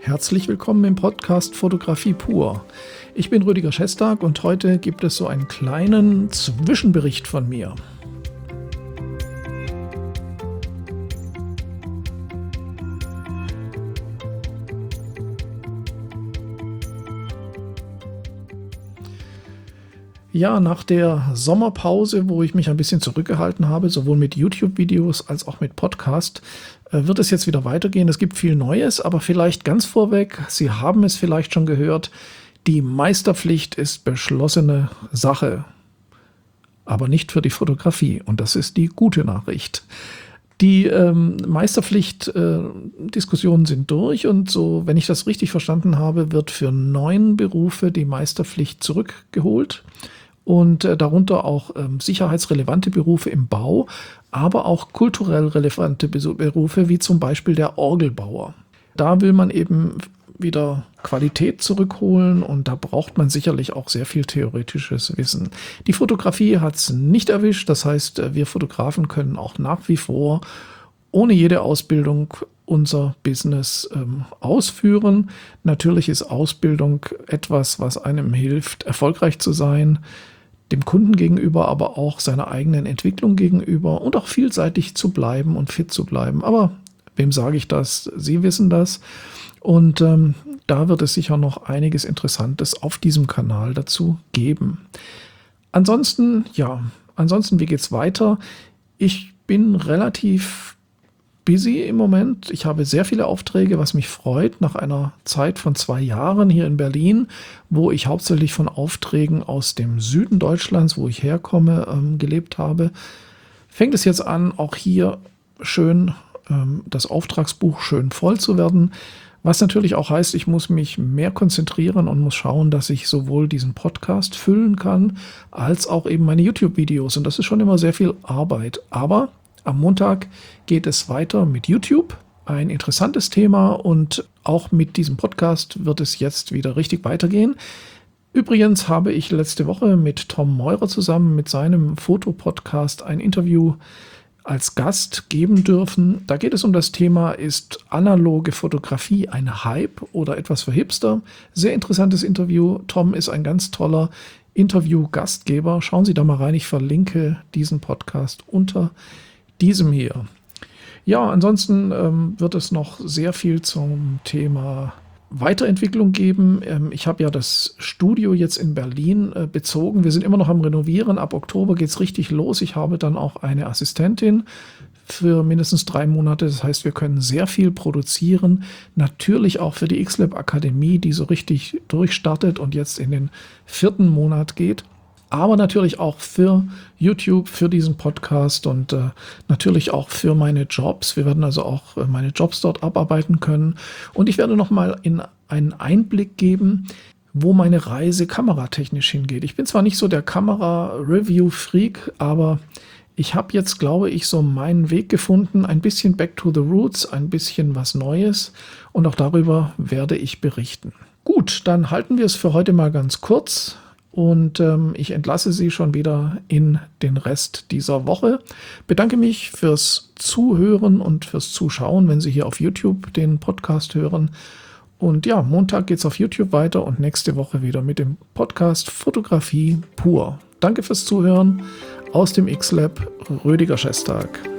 Herzlich willkommen im Podcast Fotografie pur. Ich bin Rüdiger Schestag und heute gibt es so einen kleinen Zwischenbericht von mir. Ja, nach der Sommerpause, wo ich mich ein bisschen zurückgehalten habe, sowohl mit YouTube-Videos als auch mit Podcast, wird es jetzt wieder weitergehen. Es gibt viel Neues, aber vielleicht ganz vorweg, Sie haben es vielleicht schon gehört, die Meisterpflicht ist beschlossene Sache, aber nicht für die Fotografie. Und das ist die gute Nachricht. Die Meisterpflicht-Diskussionen sind durch und so, wenn ich das richtig verstanden habe, wird für 9 Berufe die Meisterpflicht zurückgeholt. Und darunter auch sicherheitsrelevante Berufe im Bau, aber auch kulturell relevante Berufe, wie zum Beispiel der Orgelbauer. Da will man eben wieder Qualität zurückholen und da braucht man sicherlich auch sehr viel theoretisches Wissen. Die Fotografie hat es nicht erwischt, das heißt, wir Fotografen können auch nach wie vor ohne jede Ausbildung unser Business ausführen. Natürlich ist Ausbildung etwas, was einem hilft, erfolgreich zu sein, dem Kunden gegenüber, aber auch seiner eigenen Entwicklung gegenüber und auch vielseitig zu bleiben und fit zu bleiben. Aber wem sage ich das? Sie wissen das. Und da wird es sicher noch einiges Interessantes auf diesem Kanal dazu geben. Ansonsten, wie geht's weiter? Ich bin relativ busy im Moment. Ich habe sehr viele Aufträge, was mich freut, nach einer Zeit von 2 Jahren hier in Berlin, wo ich hauptsächlich von Aufträgen aus dem Süden Deutschlands, wo ich herkomme, gelebt habe. Fängt es jetzt an, auch hier schön das Auftragsbuch schön voll zu werden, was natürlich auch heißt, ich muss mich mehr konzentrieren und muss schauen, dass ich sowohl diesen Podcast füllen kann, als auch eben meine YouTube-Videos. Und das ist schon immer sehr viel Arbeit. Aber am Montag geht es weiter mit YouTube, ein interessantes Thema und auch mit diesem Podcast wird es jetzt wieder richtig weitergehen. Übrigens habe ich letzte Woche mit Tom Meurer zusammen mit seinem Fotopodcast ein Interview als Gast geben dürfen. Da geht es um das Thema, ist analoge Fotografie ein Hype oder etwas für Hipster? Sehr interessantes Interview. Tom ist ein ganz toller Interview-Gastgeber. Schauen Sie da mal rein, ich verlinke diesen Podcast unter diesem hier. Ja, ansonsten wird es noch sehr viel zum Thema Weiterentwicklung geben. Ich habe ja das Studio jetzt in Berlin bezogen. Wir sind immer noch am Renovieren. Ab Oktober geht es richtig los. Ich habe dann auch eine Assistentin für mindestens 3 Monate. Das heißt, wir können sehr viel produzieren. Natürlich auch für die X-Lab Akademie, die so richtig durchstartet und jetzt in den 4. Monat geht. Aber natürlich auch für YouTube, für diesen Podcast und natürlich auch für meine Jobs. Wir werden also auch meine Jobs dort abarbeiten können. Und ich werde nochmal in einen Einblick geben, wo meine Reise kameratechnisch hingeht. Ich bin zwar nicht so der Kamera-Review-Freak, aber ich habe jetzt, glaube ich, so meinen Weg gefunden. Ein bisschen back to the roots, ein bisschen was Neues. Und auch darüber werde ich berichten. Gut, dann halten wir es für heute mal ganz kurz. Und ich entlasse Sie schon wieder in den Rest dieser Woche. Bedanke mich fürs Zuhören und fürs Zuschauen, wenn Sie hier auf YouTube den Podcast hören. Und ja, Montag geht's auf YouTube weiter und nächste Woche wieder mit dem Podcast Fotografie pur. Danke fürs Zuhören. Aus dem X-Lab, Rüdiger Schestag.